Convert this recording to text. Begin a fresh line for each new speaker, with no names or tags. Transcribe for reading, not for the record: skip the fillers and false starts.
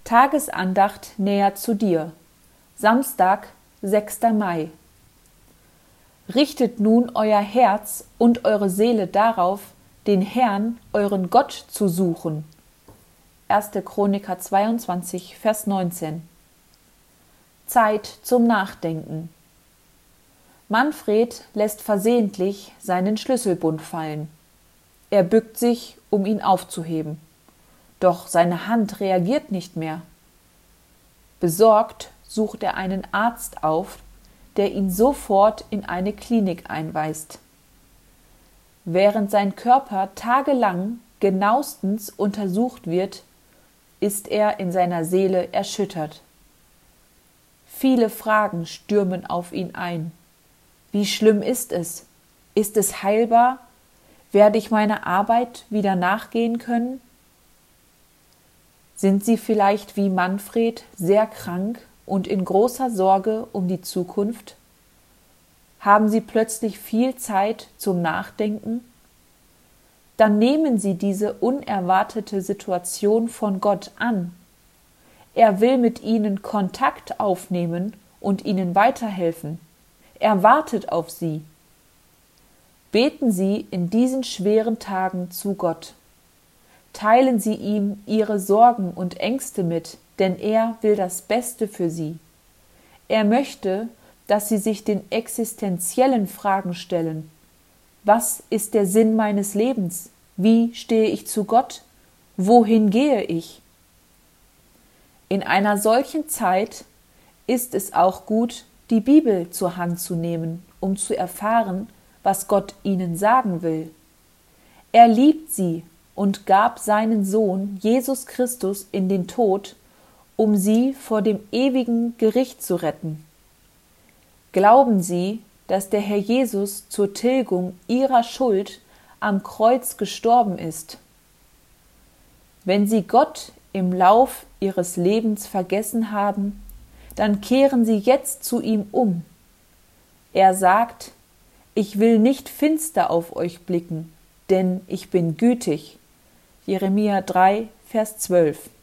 Tagesandacht näher zu dir. Samstag, 6. Mai. Richtet nun euer Herz und eure Seele darauf, den Herrn, euren Gott, zu suchen. 1. Chroniker 22, Vers 19. Zeit zum Nachdenken. Manfred lässt versehentlich seinen Schlüsselbund fallen. Er bückt sich, um ihn aufzuheben. Doch seine Hand reagiert nicht mehr. Besorgt sucht er einen Arzt auf, der ihn sofort in eine Klinik einweist. Während sein Körper tagelang genauestens untersucht wird, ist er in seiner Seele erschüttert. Viele Fragen stürmen auf ihn ein. Wie schlimm ist es? Ist es heilbar? Werde ich meiner Arbeit wieder nachgehen können? Sind Sie vielleicht wie Manfred sehr krank und in großer Sorge um die Zukunft? Haben Sie plötzlich viel Zeit zum Nachdenken? Dann nehmen Sie diese unerwartete Situation von Gott an. Er will mit Ihnen Kontakt aufnehmen und Ihnen weiterhelfen. Er wartet auf Sie. Beten Sie in diesen schweren Tagen zu Gott. Teilen Sie ihm Ihre Sorgen und Ängste mit, denn er will das Beste für Sie. Er möchte, dass Sie sich den existenziellen Fragen stellen. Was ist der Sinn meines Lebens? Wie stehe ich zu Gott? Wohin gehe ich? In einer solchen Zeit ist es auch gut, die Bibel zur Hand zu nehmen, um zu erfahren, was Gott ihnen sagen will. Er liebt sie und gab seinen Sohn Jesus Christus in den Tod, um sie vor dem ewigen Gericht zu retten. Glauben Sie, dass der Herr Jesus zur Tilgung Ihrer Schuld am Kreuz gestorben ist? Wenn Sie Gott im Lauf Ihres Lebens vergessen haben, dann kehren Sie jetzt zu ihm um. Er sagt: Ich will nicht finster auf euch blicken, denn ich bin gütig. Jeremia 3, Vers 12.